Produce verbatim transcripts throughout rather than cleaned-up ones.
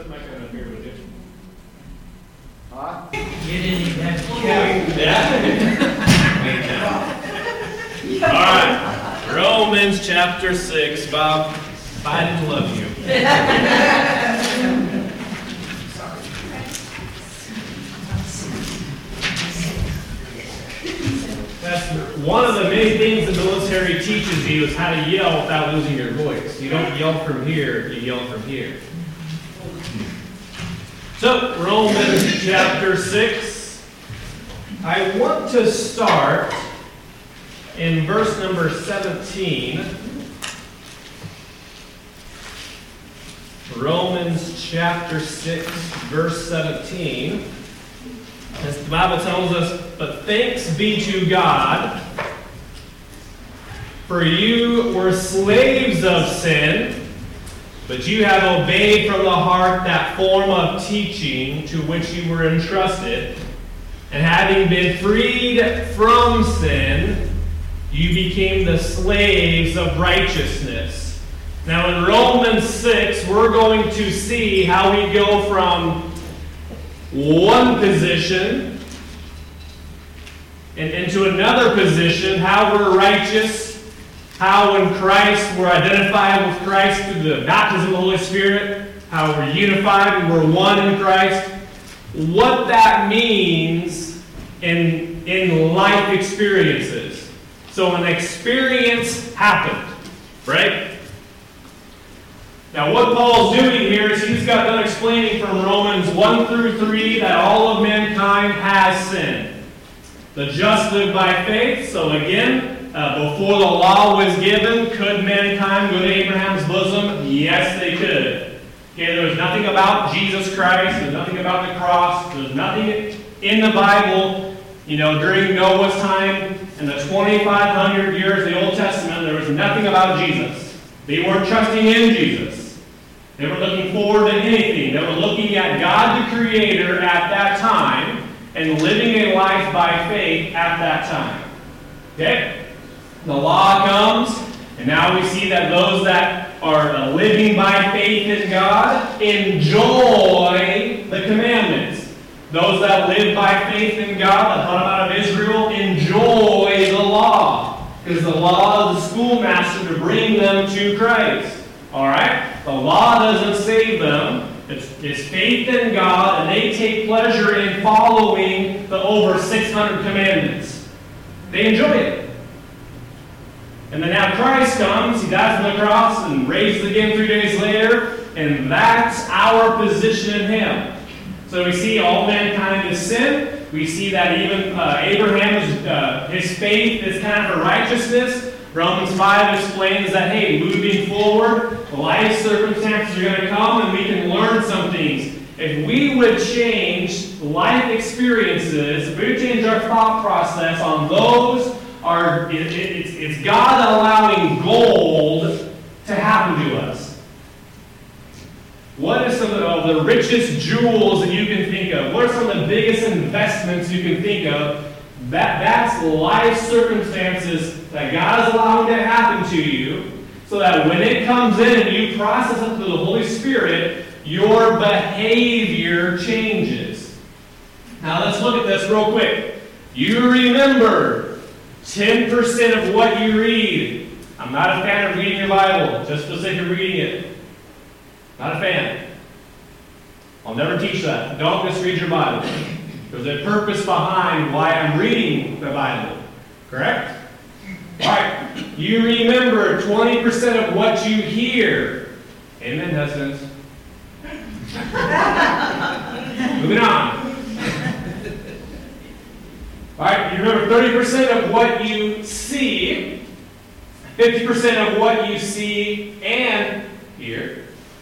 Set my kind up here with you. Huh? Get in there. Yeah. All right. Romans chapter six. Bob, I didn't love you. That's one of the many things the military teaches you is how to yell without losing your voice. You don't yell from here, you yell from here. So, Romans chapter six. I want to start in verse number seventeen. Romans chapter six, verse seventeen. As the Bible tells us, but thanks be to God, for you were slaves of sin, but you have obeyed from the heart that form of teaching to which you were entrusted, and having been freed from sin, you became the slaves of righteousness. Now in Romans six, we're going to see how we go from one position and into another position, how we're righteous, how in Christ we're identified with Christ through the baptism of the Holy Spirit, how we're unified and we're one in Christ, what that means in, in life experiences. So an experience happened, right? Now what Paul's doing here is he's got done explaining from Romans one through three that all of mankind has sinned. The just live by faith. So again, uh, before the law was given, could mankind go to Abraham's bosom? Yes, they could. Okay, there was nothing about Jesus Christ. There's nothing about the cross. There's nothing in the Bible. You know, during Noah's time, in the twenty-five hundred years of the Old Testament, there was nothing about Jesus. They weren't trusting in Jesus. They were looking forward to anything. They were looking at God the Creator at that time and living a life by faith at that time. Okay? The law comes, and now we see that those that are uh, living by faith in God enjoy the commandments. Those that live by faith in God, the brought out of Israel, enjoy the law. Because the law is the schoolmaster to bring them to Christ. Alright? The law doesn't save them. It's, it's faith in God, and they take pleasure in following the over six hundred commandments. They enjoy it. And then now Christ comes, He dies on the cross and raises again three days later, and that's our position in Him. So we see all mankind is sin. We see that even uh, Abraham, uh, his faith is kind of a righteousness. Romans five explains that, hey, moving forward, life circumstances are going to come and we can learn some things. If we would change life experiences, if we would change our thought process on those, are it, it, it's, it's God allowing gold to happen to us. What are some of the richest jewels that you can think of? What are some of the biggest investments you can think of? That, that's life circumstances that God is allowing to happen to you, so that when it comes in and you process it through the Holy Spirit, your behavior changes. Now let's look at this real quick. You remember ten percent of what you read. I'm not a fan of reading your Bible just for the sake of reading it. Not a fan. I'll never teach that. Don't just read your Bible. There's a purpose behind why I'm reading the Bible. Correct? Alright. You remember twenty percent of what you hear. Amen, husbands. Moving on. Alright, you remember thirty percent of what you see, fifty percent of what you see and hear.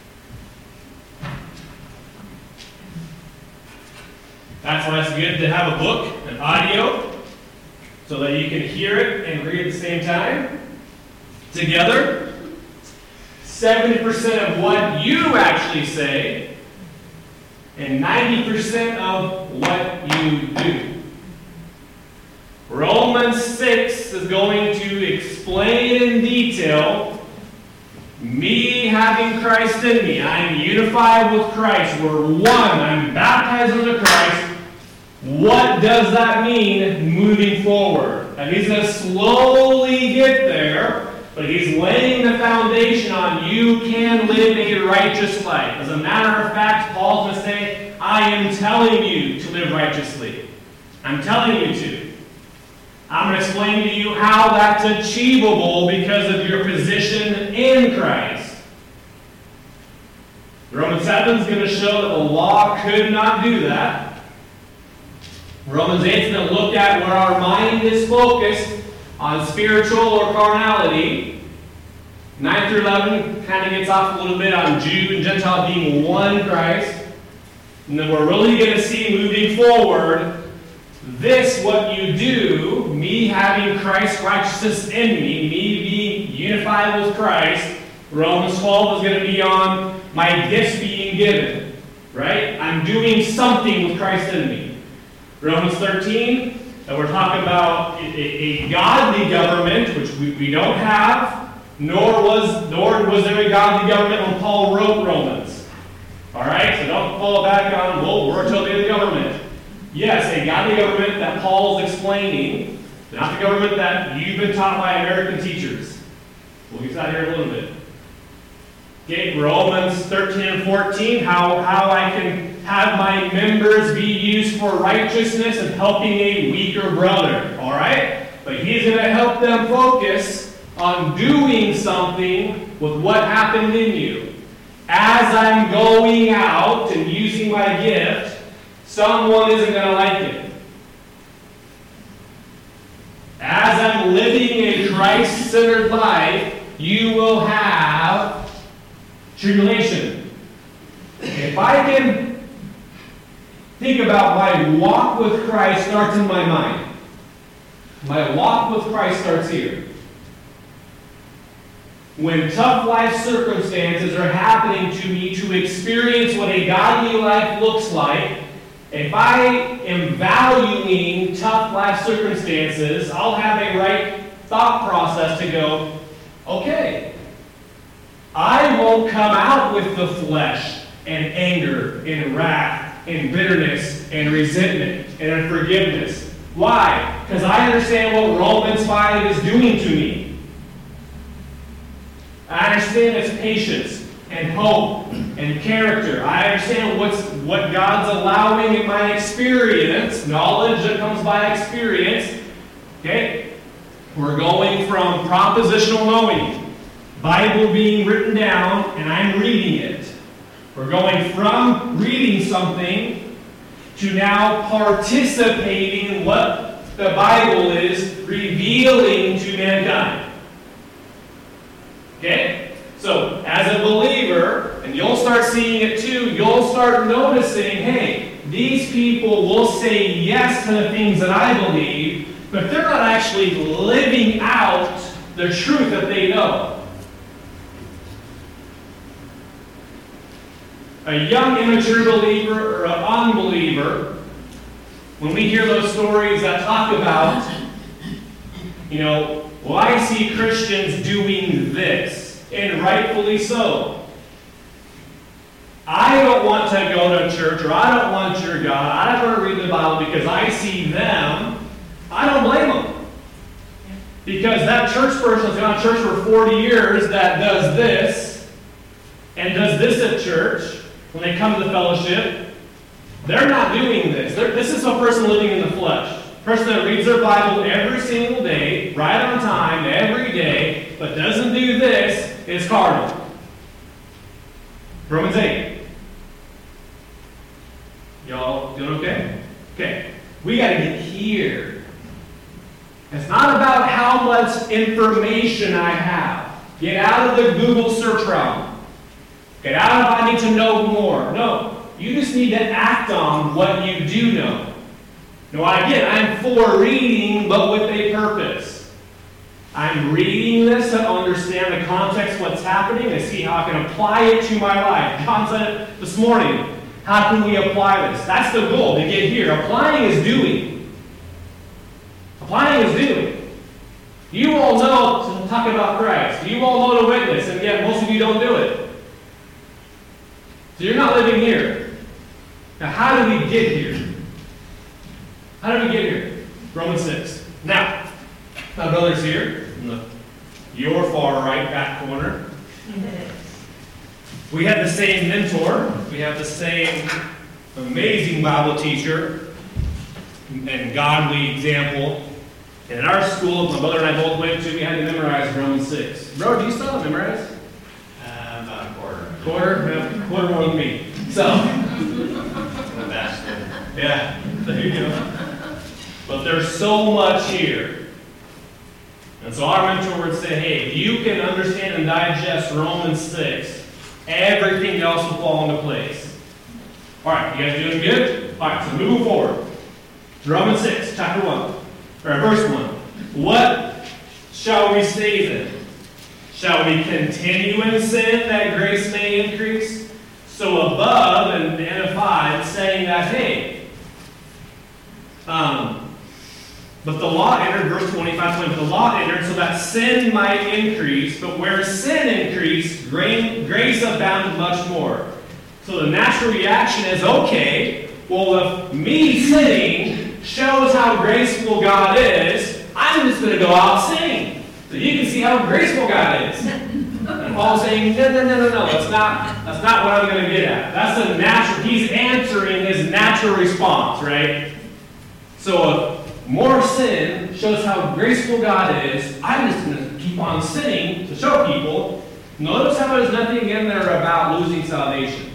That's why it's good to have a book, an audio, so that you can hear it and read at the same time. Together. seventy percent of what you actually say, and ninety percent of what you do. Romans six is going to explain in detail me having having Christ in me. I'm unified with Christ. We're one. I'm baptized into Christ. What does that mean moving forward? And he's going to slowly get there, but he's laying the foundation on you can live a righteous life. As a matter of fact, Paul's going to say, I am telling you to live righteously. I'm telling you to. I'm going to explain to you how that's achievable because of your position in Christ. Romans seven is going to show that the law could not do that. Romans eight is going to look at where our mind is focused on spiritual or carnality. nine through eleven kind of gets off a little bit on Jew and Gentile being one in Christ. And then we're really going to see moving forward, this, what you do, me having Christ's righteousness in me, me being unified with Christ. Romans twelve is going to be on my gifts being given. Right? I'm doing something with Christ in me. Romans thirteen, and we're talking about a, a godly government, which we, we don't have, nor was nor was there a godly government when Paul wrote Romans. All right, so don't fall back on, well, we're totally the government. Yes, a godly government that Paul is explaining, not the government that you've been taught by American teachers. We'll get to that here in a little bit. Okay, Romans thirteen and fourteen, how, how I can have my members be used for righteousness and helping a weaker brother. All right? But he's going to help them focus on doing something with what happened in you. As I'm going out and using my gift, someone isn't going to like it. As I'm living a Christ-centered life, you will have tribulation. If I can think about my walk with Christ starts in my mind. My walk with Christ starts here. When tough life circumstances are happening to me to experience what a godly life looks like, if I am valuing tough life circumstances, I'll have a right thought process to go, okay, I won't come out with the flesh and anger and wrath and bitterness and resentment and unforgiveness. Why? Because I understand what Romans five is doing to me. I understand its patience and hope and character. I understand what's what God's allowing in my experience, knowledge that comes by experience. Okay? We're going from propositional knowing, Bible being written down, and I'm reading it. We're going from reading something to now participating in what the Bible is revealing to mankind. Okay? So, as a believer, and you'll start seeing it too, you'll start noticing, hey, these people will say yes to the things that I believe, but they're not actually living out the truth that they know. A young, immature believer or an unbeliever, when we hear those stories that talk about, you know, well, I see Christians doing this, and rightfully so. I don't want to go to church, or I don't want your God, I don't want to read the Bible because I see them. I don't blame them. Because that church person has gone to church for forty years that does this, and does this at church, when they come to the fellowship, they're not doing this. They're, this is a person living in the flesh. A person that reads their Bible every single day, right on time, every day, but doesn't do this, is carnal. Romans eight. Y'all doing okay? Okay. We got to get here. It's not about how much information I have. Get out of the Google search realm. Get out if I need to know more. No. You just need to act on what you do know. Now, again, I'm for reading, but with a purpose. I'm reading this to understand the context of what's happening and see how I can apply it to my life. John said it this morning. How can we apply this? That's the goal, to get here. Applying is doing. Applying is doing. You all know to talk about Christ. You all know to witness, and yet most of you don't do it. So you're not living here. Now, how do we get here? How do we get here? Romans six. Now, my brother's here in the your far right back corner. We have the same mentor. We have the same amazing Bible teacher and godly example. And in our school, my brother and I both went to, we had to memorize Romans six. Bro, do you still have it memorized? Uh, about a quarter. Quarter? Yeah, quarter more than me. So. The best. Yeah, there you go. But there's so much here. And so our mentor would say, hey, if you can understand and digest Romans six, everything else will fall into place. All right, you guys doing good? All right, so moving forward. Romans six, chapter one, or verse one. What shall we say then? Shall we continue in sin that grace may increase? So above and the end of five, saying that, hey, um, but the law entered, verse twenty-five, twenty, but the law entered so that sin might increase, but where sin increased, grace abounded much more. So the natural reaction is, okay, well, if me sinning shows how graceful God is, I'm just going to go out sinning. So you can see how graceful God is. And Paul's saying, no, no, no, no, no, that's not, that's not what I'm going to get at. That's a natural, he's answering his natural response, right? So if more sin shows how graceful God is, I'm just going to keep on sinning to show people. Notice how there's nothing in there about losing salvation.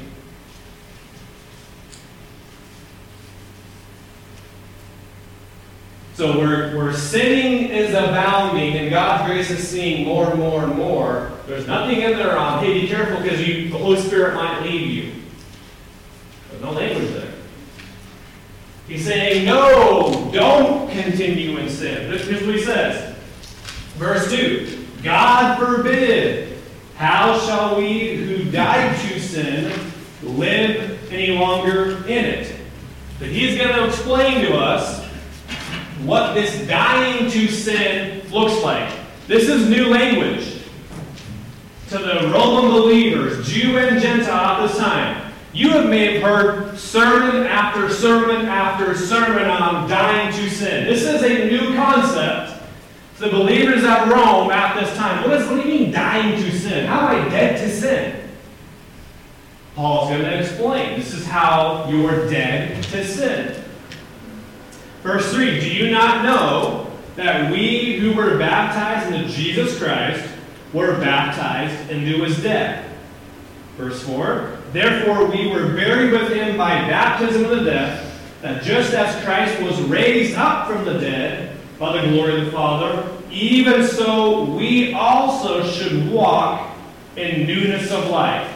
So where, where sinning is abounding and God's grace is seeing more and more and more, there's nothing in there on, hey, be careful because you, the Holy Spirit might leave you. There's no language there. He's saying, no, don't continue in sin. This is what he says. Verse two, God forbid, how shall we who died to sin live any longer in it? But he's going to explain to us what this dying to sin looks like. This is new language to the Roman believers, Jew and Gentile at this time. You have may have heard sermon after sermon after sermon on dying to sin. This is a new concept to the believers at Rome at this time. What, is, what do you mean dying to sin? How am I dead to sin? Paul's going to explain. This is how you're dead to sin. Verse three, do you not know that we who were baptized into Jesus Christ were baptized into his death? Verse four, therefore we were buried with him by baptism into death, that just as Christ was raised up from the dead by the glory of the Father, even so we also should walk in newness of life.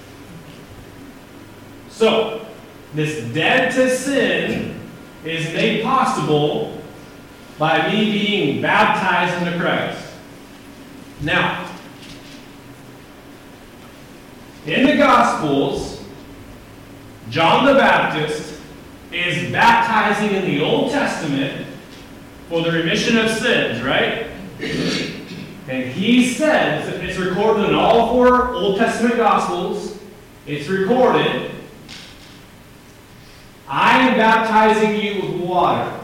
So, this dead to sin is made possible by me being baptized into Christ. Now, in the Gospels, John the Baptist is baptizing in the Old Testament for the remission of sins, right? And he says, it's recorded in all four Old Testament Gospels, it's recorded, I am baptizing you with water.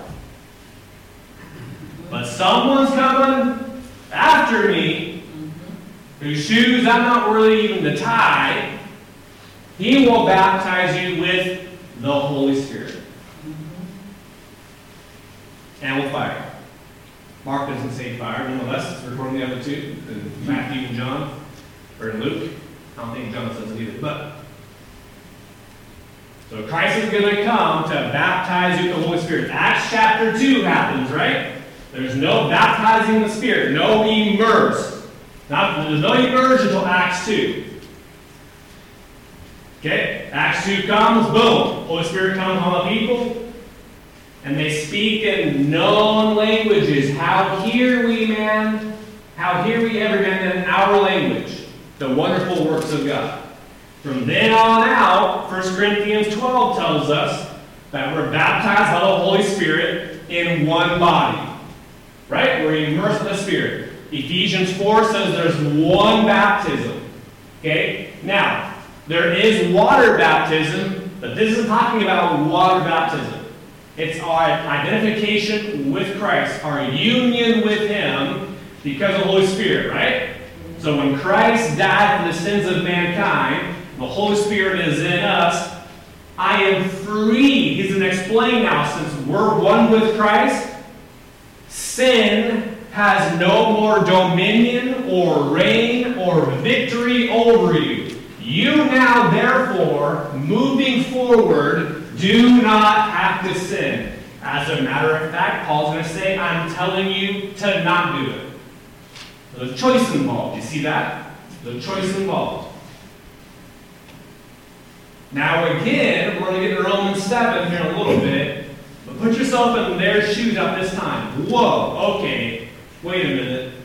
But someone's coming after me, whose shoes I'm not really even to tie. He will baptize you with the Holy Spirit. And with fire. Mark doesn't say fire, nonetheless, it's recording the other two, in Matthew and John, or in Luke. I don't think John says it either, but so Christ is going to come to baptize you with the Holy Spirit. Acts chapter two happens, right? There's no baptizing in the Spirit, no immerse. Not, there's no immerse until Acts two. Okay? Acts two comes, boom. Holy Spirit comes on the people, and they speak in known languages. How hear we, man? How hear we every man in our language? The wonderful works of God. From then on out, First Corinthians twelve tells us that we're baptized by the Holy Spirit in one body. Right? We're immersed in the Spirit. Ephesians four says there's one baptism. Okay? Now, There is water baptism, but this isn't talking about water baptism. It's our identification with Christ, our union with Him because of the Holy Spirit, right? So when Christ died for the sins of mankind, the Holy Spirit is in us. I am free. He's going to explain now, since we're one with Christ, sin has no more dominion or reign or victory over you. You now, therefore, moving forward, do not have to sin. As a matter of fact, Paul's going to say, I'm telling you to not do it. There's a choice involved. You see that? There's a choice involved. Now again, we're going to get to Romans seven here in a little bit, but put yourself in their shoes at this time. Whoa, okay, wait a minute.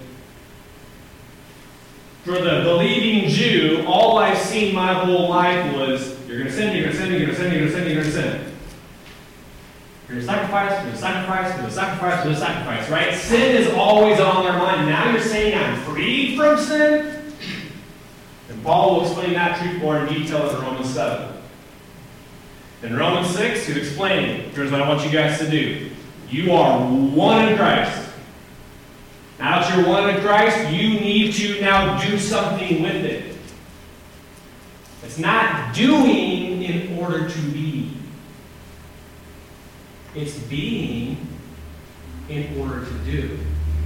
For the believing Jew, all I've seen my whole life was, you're going to sin, you're going to sin, you're going to sin, you're going to sin, you're going to sin. You're going to sacrifice, you're going to sacrifice, you're going to sacrifice, you're going to sacrifice, right? Sin is always on their mind. Now you're saying I'm free from sin? And Paul will explain that truth more in detail in Romans seven. In Romans six, he's explaining, here's what I want you guys to do. You are one in Christ. Now that you're one in Christ, you need to now do something with it. It's not doing in order to be. It's being in order to do.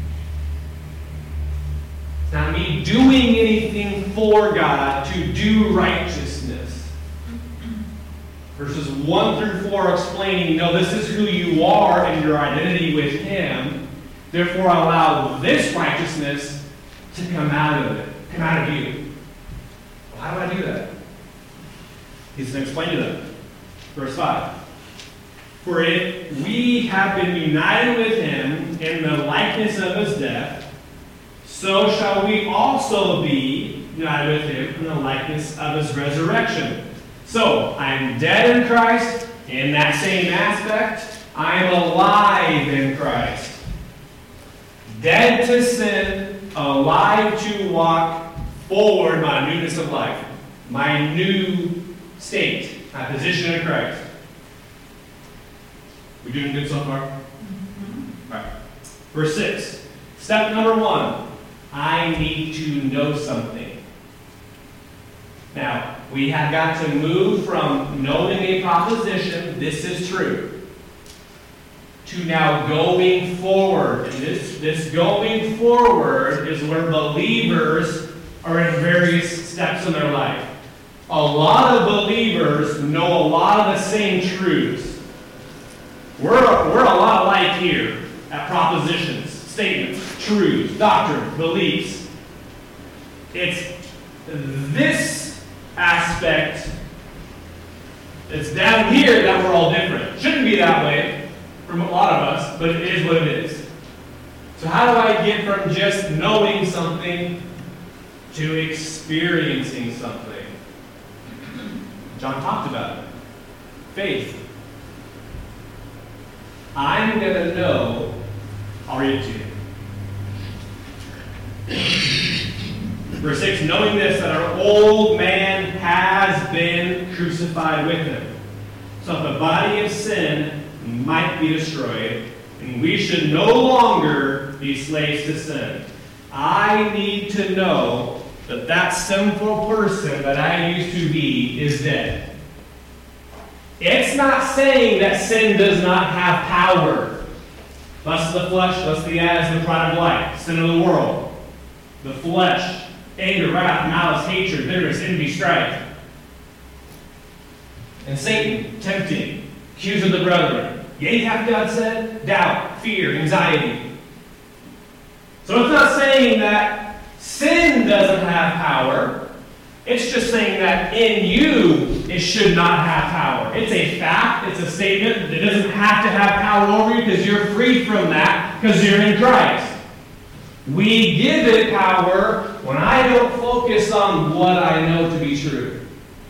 It's not me doing anything for God to do righteousness. Verses one through four explaining, no, this is who you are and your identity with Him. Therefore, allow this righteousness to come out of it, come out of you. Well, how do I do that? He's going to explain to them. Verse five. For if we have been united with Him in the likeness of His death, so shall we also be united with Him in the likeness of His resurrection. So, I'm dead in Christ. In that same aspect, I am alive in Christ. Dead to sin, alive to walk forward my newness of life. My new state, my position in Christ. We doing good so far? Mm-hmm. All right. Verse six. Step number one. I need to know something. Now, we have got to move from knowing a proposition, this is true, to now going forward. And this, this going forward is where believers are in various steps in their life. A lot of believers know a lot of the same truths. We're, we're a lot alike here at propositions, statements, truths, doctrine, beliefs. It's this aspect that's down here that we're all different. Shouldn't be that way from a lot of us, but it is what it is. So how do I get from just knowing something to experiencing something? John talked about it. Faith. I'm going to know. I'll read it to you. Verse six, knowing this, that our old man has been crucified with Him, so that the body of sin might be destroyed, and we should no longer be slaves to sin. I need to know that that sinful person that I used to be is dead. It's not saying that sin does not have power. Lust of the flesh, lust of the eyes, the pride of life, sin of the world, the flesh, anger, wrath, malice, hatred, bitterness, envy, strife. And Satan, tempting, accuser of the brethren. Yea, hath God said? Doubt, fear, anxiety. So it's not saying that sin doesn't have power. It's just saying that in you, it should not have power. It's a fact. It's a statement. It doesn't have to have power over you because you're free from that because you're in Christ. We give it power when I don't focus on what I know to be true.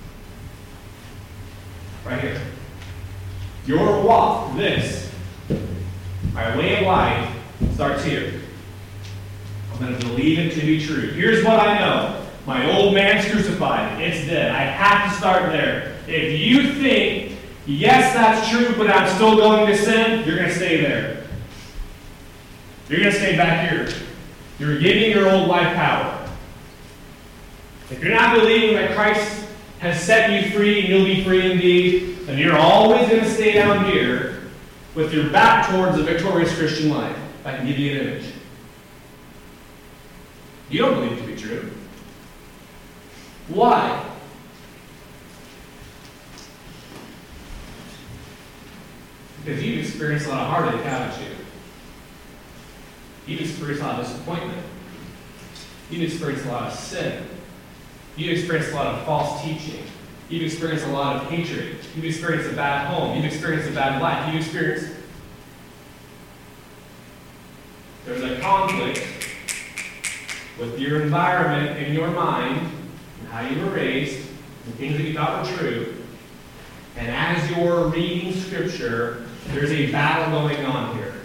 Right here. Your walk, this, my way of life, starts here. I'm going to believe it to be true. Here's what I know. My old man's crucified. It's dead. I have to start there. If you think, yes, that's true, but I'm still going to sin, you're going to stay there. You're going to stay back here. You're giving your old life power. If you're not believing that Christ has set you free and you'll be free indeed, then you're always going to stay down here with your back towards a victorious Christian life. I can give you an image. You don't believe it to be true. Why? Because you've experienced a lot of heartache, haven't you? You've experienced a lot of disappointment. You've experienced a lot of sin. You've experienced a lot of false teaching. You've experienced a lot of hatred. You've experienced a bad home. You've experienced a bad life. You've experienced... There's a conflict with your environment and your mind and how you were raised and things that you thought were true. And as you're reading Scripture, there's a battle going on here.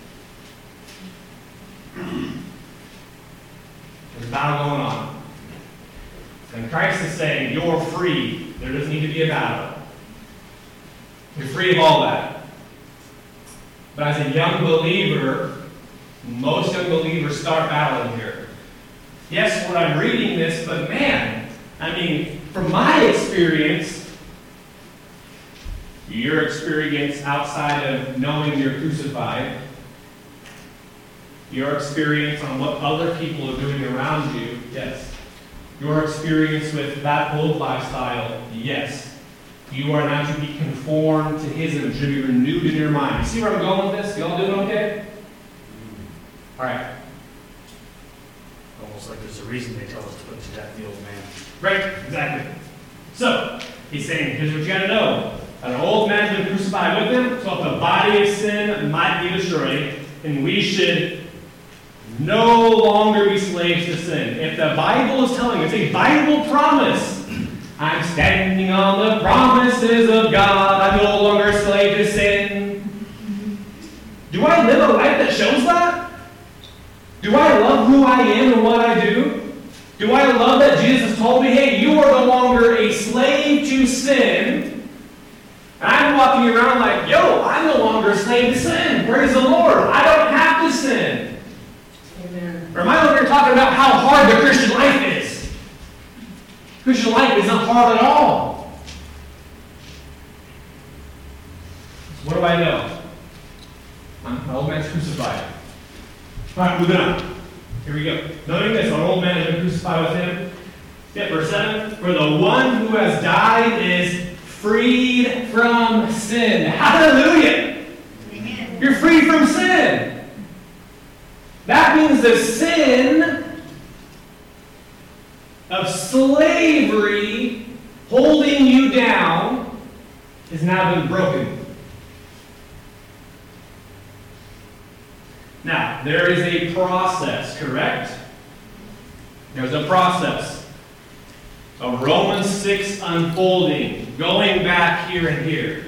There's a battle going on. And Christ is saying, you're free. There doesn't need to be a battle. You're free of all that. But as a young believer, most young believers start battling here. Yes, when I'm reading this, but man, I mean, from my experience, your experience outside of knowing you're crucified, your experience on what other people are doing around you, yes. Your experience with that old lifestyle, yes. You are now to be conformed to His image, to be renewed in your mind. You see where I'm going with this? You all doing okay? All right. Almost like there's a reason they tell us to put to death the old man. Right, exactly. So, he's saying, here's what you got to know. An old man's been crucified with him, so if the body of sin might be destroyed, and we should no longer be slaves to sin. If the Bible is telling us, a Bible promise, I'm standing on the promises of God, I'm no longer a slave to sin. Do I live a life that shows that? Do I love who I am and what I do? Do I love that Jesus told me, hey, you are no longer a slave to sin? And I'm walking around like, yo, I'm no longer a slave to sin. Praise the Lord. I don't have to sin. Amen. Or am I over here talking about how hard the Christian life is? Christian life is not hard at all. So what do I know? My old man's crucified. All right, moving on. Here we go. Knowing this, our old man has been crucified with him. Yeah, verse seven. For the one who has died is freed from sin. Hallelujah! Amen. You're free from sin. That means the sin of slavery holding you down has now been broken. Now, there is a process, correct? There's a process of Romans six unfolding, going back here and here.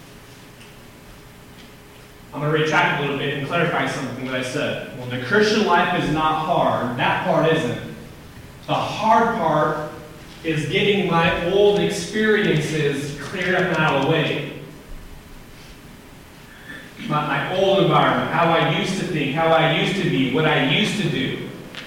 I'm going to retract a little bit and clarify something that I said. When the Christian life is not hard, that part isn't. The hard part is getting my old experiences cleared up and out of the way. My, my old environment, how I used to think, how I used to be, what I used to do.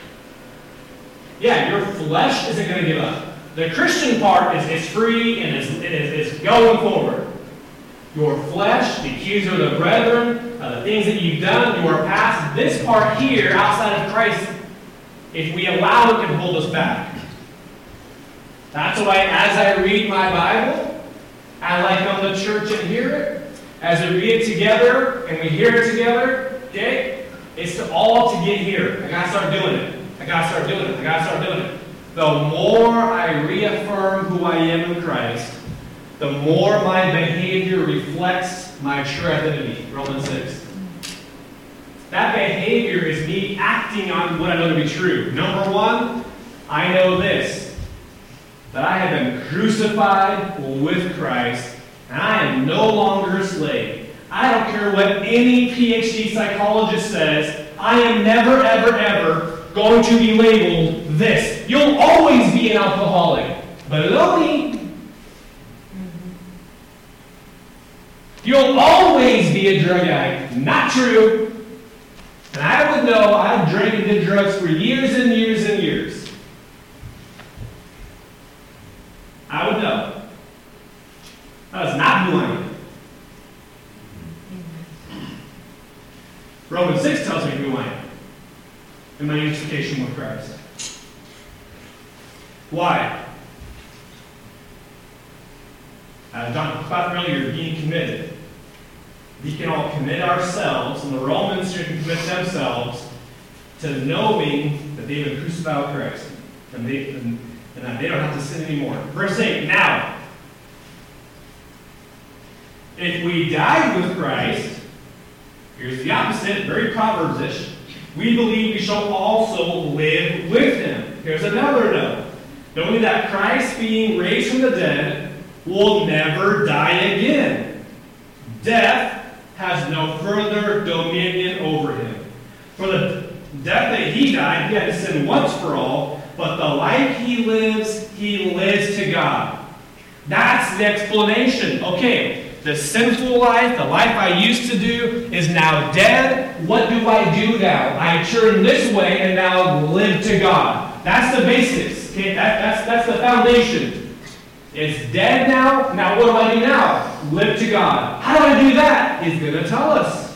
Yeah, your flesh isn't going to give up. The Christian part is, is free and is, is, is going forward. Your flesh, the accuser of the brethren, uh, the things that you've done, your past, this part here, outside of Christ, if we allow it, can hold us back. That's why as I read my Bible, I like come to church and hear it. As we read it together and we hear it together, okay, it's to all to get here. I gotta start doing it. I gotta start doing it. I gotta start doing it. The more I reaffirm who I am in Christ, the more my behavior reflects my true identity. Romans six. That behavior is me acting on what I know to be true. Number one, I know this, that I have been crucified with Christ, and I am no longer a slave. I don't care what any P H D psychologist says, I am never, ever, ever going to be labeled this. You'll always be an alcoholic. Baloney. You'll always be a drug addict. Not true. And I would know, I've drank and did drugs for years and years and years. I would know. That is not who I am. Romans six tells me who I am in my unification with Christ. Why? As John talked about earlier, being committed. We can all commit ourselves, and the Romans should commit themselves to knowing that they've been crucified with Christ, and, they, and, and that they don't have to sin anymore. Verse eight, now, if we died with Christ, here's the opposite, very Proverbs-ish, we believe we shall also live with him. Here's another note. Knowing that Christ, being raised from the dead, will never die again. Death has no further dominion over him. For the death that he died, he had to sin once for all, but the life he lives, he lives to God. That's the explanation. Okay, the sinful life, the life I used to do, is now dead. What do I do now? I turn this way and now live to God. That's the basics. Okay, that, that's, that's the foundation. It's dead now. Now what do I do now? Live to God. How do I do that? He's going to tell us.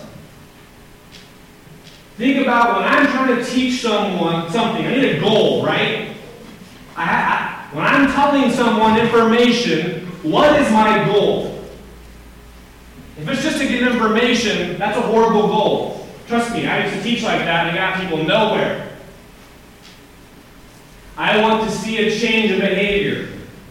Think about when I'm trying to teach someone something. I need a goal, right? I, I, when I'm telling someone information, what is my goal? If it's just to get information, that's a horrible goal. Trust me, I used to teach like that and I got people nowhere. I want to see a change in behavior.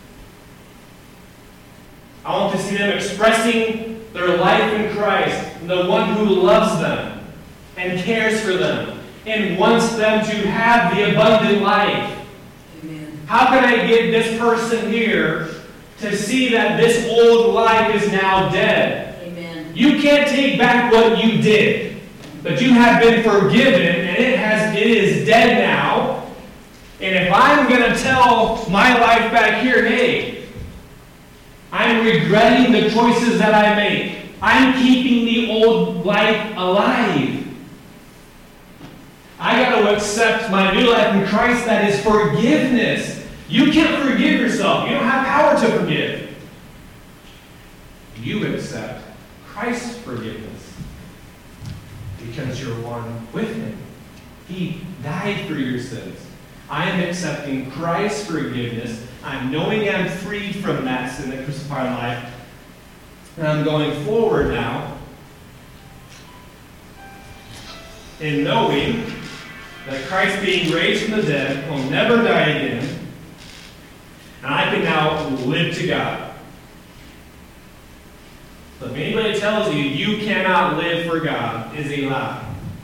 I want to see them expressing their life in Christ, the one who loves them and cares for them and wants them to have the abundant life. Amen. How can I get this person here to see that this old life is now dead? Amen. You can't take back what you did, but you have been forgiven and it has it is dead now. And if I'm going to tell my life back here, hey, I'm regretting the choices that I make. I'm keeping the old life alive. I got to accept my new life in Christ, that is forgiveness. You can't forgive yourself. You don't have power to forgive. You accept Christ's forgiveness because you're one with him. He died for your sins. I am accepting Christ's forgiveness. I'm knowing I'm freed from that sin, the crucified life. And I'm going forward now in knowing that Christ, being raised from the dead, will never die again. And I can now live to God. So if anybody tells you you cannot live for God, is a lie.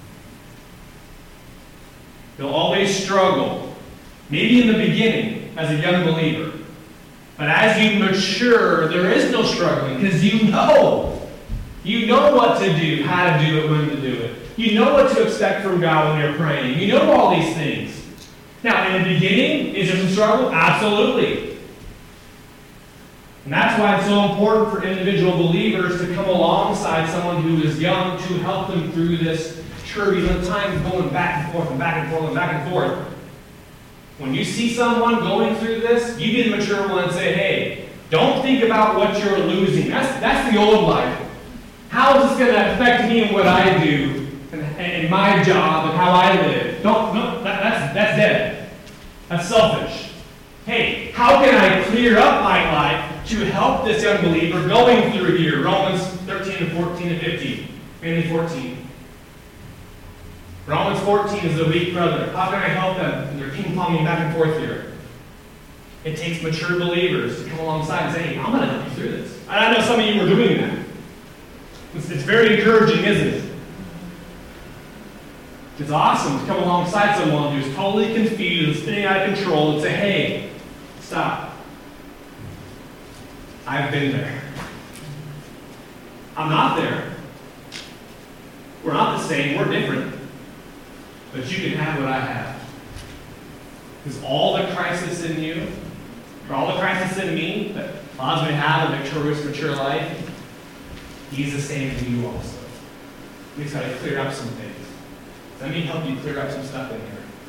You'll always struggle. Maybe in the beginning, as a young believer. But as you mature, there is no struggling, because you know. You know what to do, how to do it, when to do it. You know what to expect from God when you're praying. You know all these things. Now, in the beginning, is there some struggle? Absolutely. And that's why it's so important for individual believers to come alongside someone who is young to help them through this turbulent time, going back and forth and back and forth and back and forth. When you see someone going through this, you be the mature one and say, hey, don't think about what you're losing. That's, that's the old life. How is this going to affect me and what I do and, and my job and how I live? Don't, no, that, that's, that's dead. That's selfish. Hey, how can I clear up my life to help this young believer going through here? Romans thirteen and fourteen and fifteen. Mainly fourteen. Romans fourteen is the weak brother. How can I help them? They're ping-ponging back and forth here. It takes mature believers to come alongside and say, hey, I'm going to help you through this. And I know some of you are doing that. It's, it's very encouraging, isn't it? It's awesome to come alongside someone who's totally confused, spinning out of control, and say, hey, stop. I've been there. I'm not there. We're not the same. We're different. But you can have what I have. Because all the Christ that's in you, or all the Christ that's in me, that allows me to have a victorious, mature life, He's the same in you also. We just got to clear up some things. Let me help you clear up some stuff in here.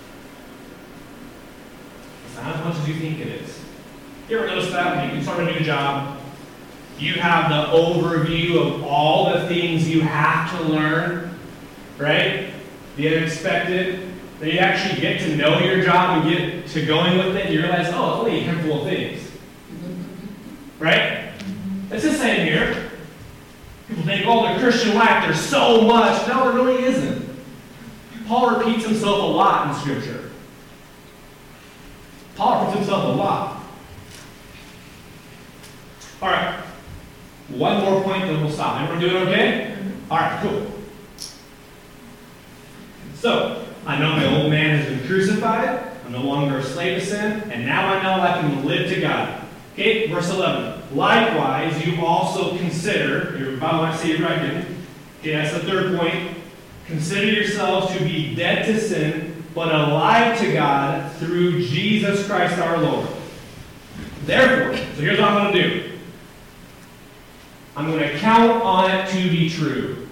It's not as much as you think it is. You ever notice that when you start a new job, you have the overview of all the things you have to learn, right? The unexpected. Then you actually get to know your job and get to going with it, and you realize, oh, it's only a handful of things. Right? It's the same here. People think, oh, the Christian life, there's so much. No, it really isn't. Paul repeats himself a lot in Scripture. Paul repeats himself a lot. All right. One more point, then we'll stop. Everyone doing okay? All right, cool. So, I know my old man has been crucified. I'm no longer a slave to sin. And now I know I can live to God. Okay, verse eleven. Likewise, you also consider, your Bible might say reckon. Okay, that's the third point. Consider yourselves to be dead to sin, but alive to God through Jesus Christ our Lord. Therefore, so here's what I'm going to do. I'm going to count on it to be true.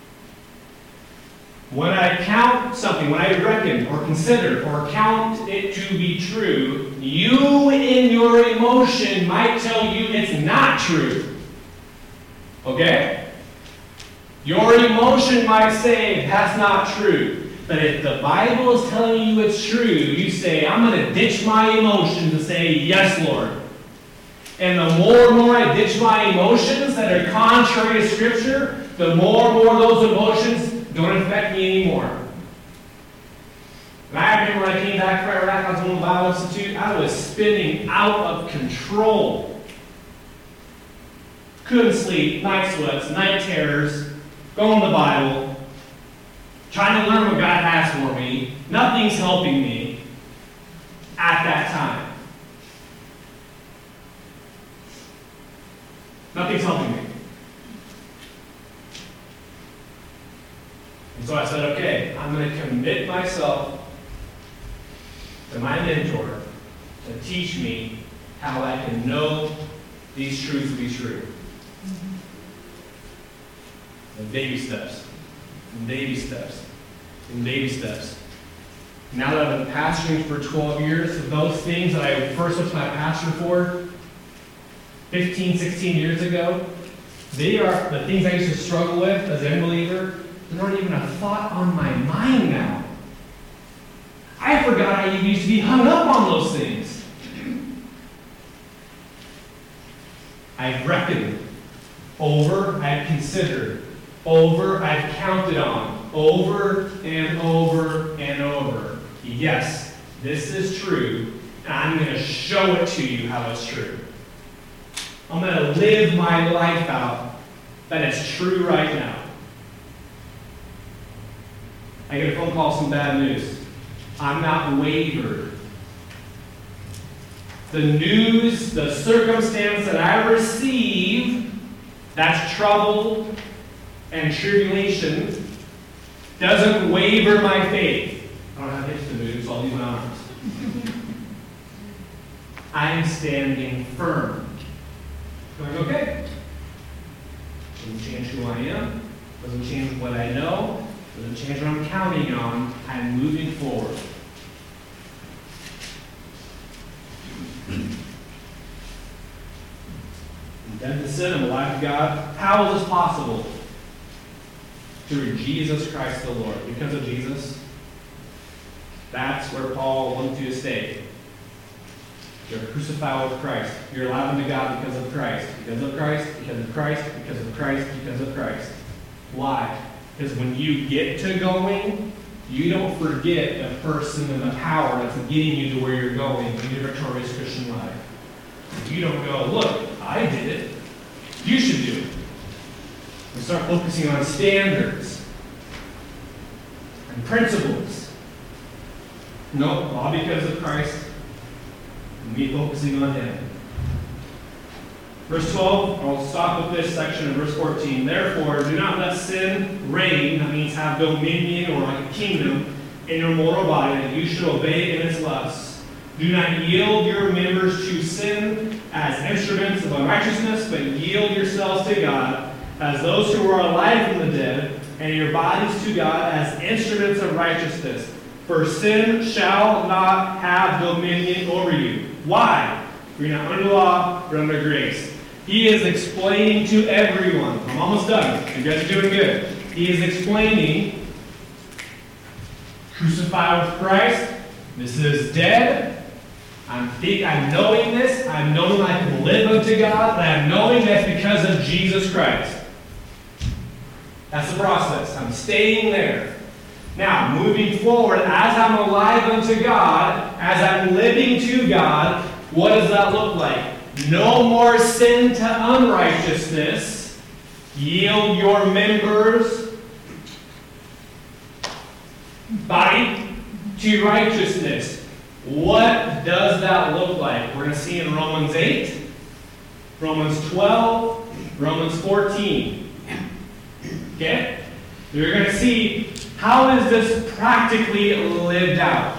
When I count something, when I reckon or consider or count it to be true, you in your emotion might tell you it's not true. Okay? Your emotion might say that's not true. But if the Bible is telling you it's true, you say, I'm going to ditch my emotions and say, yes, Lord. And the more and more I ditch my emotions that are contrary to Scripture, the more and more those emotions don't affect me anymore. And I remember when I came back from Iraq, I was in the Bible Institute, I was spinning out of control. Couldn't sleep, night sweats, night terrors, going to the Bible, trying to learn what God has for me. Nothing's helping me at that time. Nothing's helping me. And so I said, okay, I'm going to commit myself to my mentor to teach me how I can know these truths to be true. Mm-hmm. And baby steps. And baby steps. And baby steps. Now that I've been pastoring for twelve years, those things that I first went to my pastor for fifteen, sixteen years ago, they are the things I used to struggle with as an unbeliever. They're not even a thought on my mind now. I forgot I used to be hung up on those things. I've reckoned over, I've considered, over, I've counted on, over and over and over. Yes, this is true, and I'm going to show it to you how it's true. I'm going to live my life out that it's true right now. I get a phone call, some bad news. I'm not wavered. The news, the circumstance that I receive, that's trouble and tribulation, doesn't waver my faith. I don't have hips to move, so I'll use my arms. I'm standing firm. Going, okay. Doesn't change who I am. Doesn't change what I know. Doesn't change what I'm counting on. I'm moving forward. I'm dead to sin. I'm alive to God. How is this possible? Through Jesus Christ the Lord. Because of Jesus. That's where Paul wants you to stay. You're crucified with Christ. You're alive unto God because of Christ. Because of Christ, because of Christ, because of Christ, because of Christ. Why? Because when you get to going, you don't forget the person and the power that's getting you to where you're going in your victorious Christian life. You don't go, look, I did it. You should do it. We start focusing on standards and principles. No, all because of Christ. And me focusing on Him. Verse twelve, I'll stop with this section in verse fourteen. Therefore, do not let sin reign, that means have dominion or like a kingdom, in your mortal body, that you should obey it in its lusts. Do not yield your members to sin as instruments of unrighteousness, but yield yourselves to God as those who are alive from the dead, and your bodies to God as instruments of righteousness. For sin shall not have dominion over you. Why? For you're not under law, but under grace. He is explaining to everyone. I'm almost done. You guys are doing good. He is explaining, crucified with Christ. This is dead. I'm, think, I'm knowing this. I'm knowing I can live unto God. And I'm knowing that's because of Jesus Christ. That's the process. I'm staying there. Now, moving forward, as I'm alive unto God, as I'm living to God, what does that look like? No more sin to unrighteousness. Yield your members, body, to righteousness. What does that look like? We're going to see in Romans eight, Romans twelve, Romans fourteen. Okay? You're going to see, how is this practically lived out?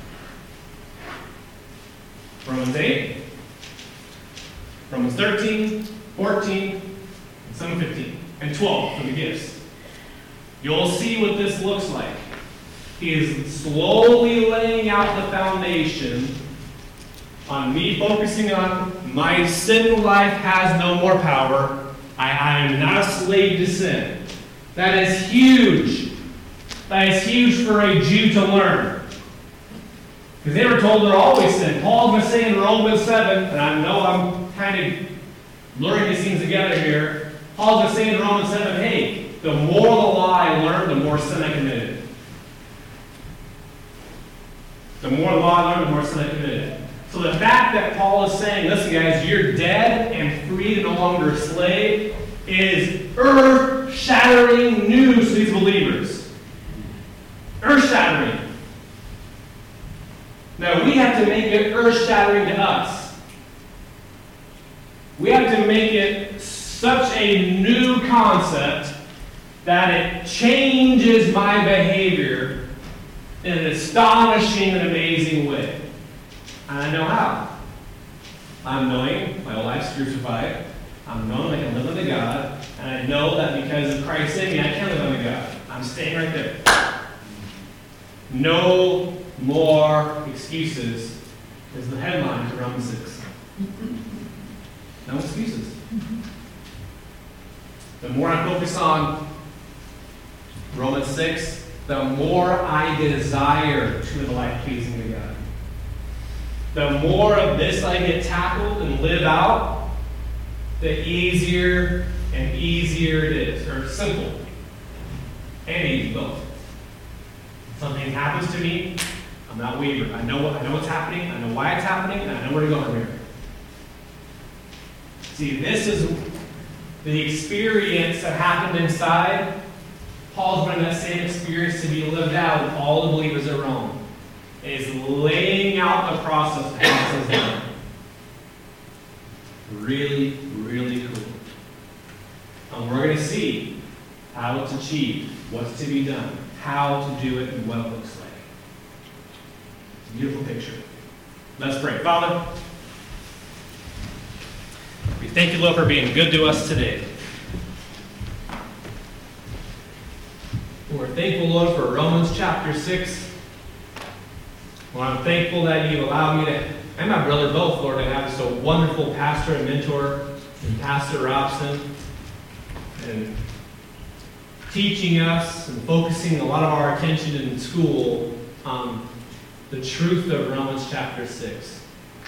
Romans eight, Romans thirteen, fourteen, and some fifteen, and twelve for the gifts. You'll see what this looks like. He is slowly laying out the foundation on me focusing on my sin life has no more power. I, I am not a slave to sin. That is huge. That is huge for a Jew to learn. Because they were told they're always sin. Paul's going to say in Romans seven, and I know I'm kind of blurring these things together here. Paul's going to say in Romans seven, hey, the more the law I learned, the more sin I committed. The more law I learned, the more sin I committed. So the fact that Paul is saying, listen guys, you're dead and free to no longer a slave, is earth-shattering news to these believers. Earth-shattering. Now we have to make it earth-shattering to us. We have to make it such a new concept that it changes my behavior in an astonishing and amazing way. And I know how. I'm knowing my whole life's crucified. I'm knowing I can live unto God. And I know that because of Christ in me, I can live unto God. I'm staying right there. No more excuses is the headline to Romans six. No excuses. The more I focus on Romans six, the more I desire to live a life pleasing to God. The more of this I get tackled and live out, the easier and easier it is. Or simple. And easy, both. Something happens to me, I'm not wavering. I know what I know what's happening, I know why it's happening, and I know where to go from here. See, this is the experience that happened inside. Paul's bringing that same experience to be lived out with all the believers at Rome. It is laying out the process of how this is done. Really, really cool. And we're going to see how it's achieved, what's to be done, how to do it, and what it looks like. It's a beautiful picture. Let's pray. Father, we thank you, Lord, for being good to us today. We're thankful, Lord, for Romans chapter six. Well, I'm thankful that you allowed me to, and my brother both, Lord, to have so wonderful pastor and mentor in Pastor Robson, and teaching us and focusing a lot of our attention in school on the truth of Romans chapter six.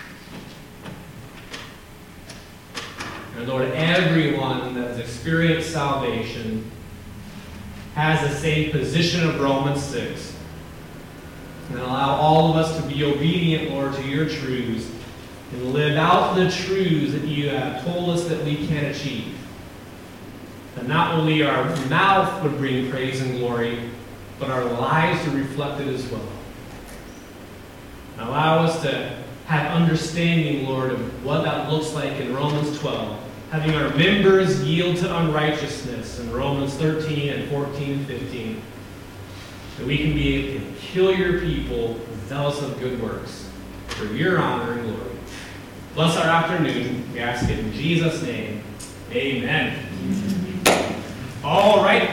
And Lord, everyone that has experienced salvation has the same position of Romans six. And allow all of us to be obedient, Lord, to your truths and live out the truths that you have told us that we can achieve. That not only our mouth would bring praise and glory, but our lives would reflect it as well. And allow us to have understanding, Lord, of what that looks like in Romans twelve. Having our members yield to unrighteousness in Romans thirteen and fourteen and fifteen. That we can be a peculiar people, zealous of good works. for your honor and glory. Bless our afternoon. We ask it in Jesus' name. Amen. All right.